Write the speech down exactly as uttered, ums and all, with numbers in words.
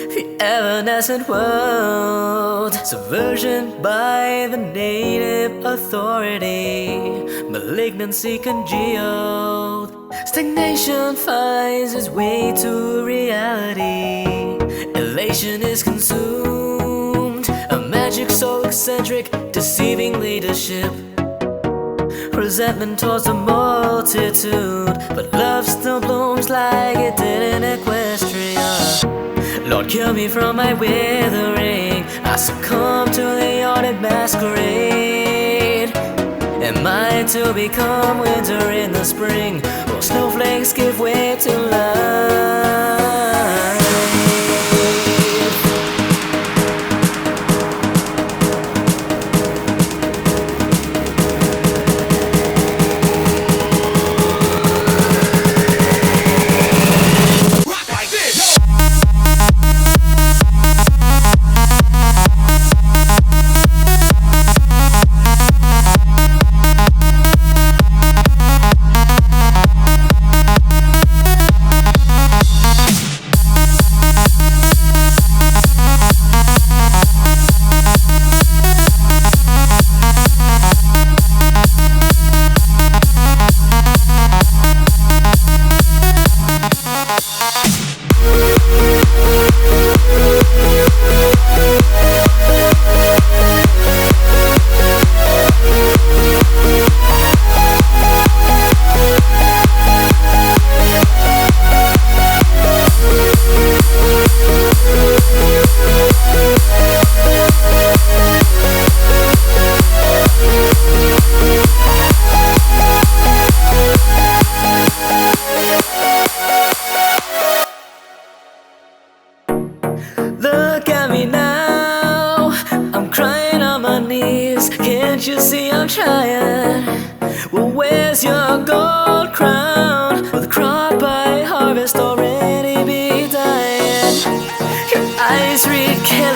The evanescent world, subversion by the native authority, malignancy congealed, stagnation finds its way to reality, elation is consumed, a magic so eccentric, deceiving leadership, resentment towards the multitude, but love still blooms like it did in Equestria. Lord, cure me from my withering, I succumb to the ordered masquerade. Am I to become winter in the spring, or snowflakes give way to life? Look at me now, I'm crying on my knees. Can't you see I'm trying? Well, where's your gold crown? Will the crop I harvest already be dying? Your eyes read killing.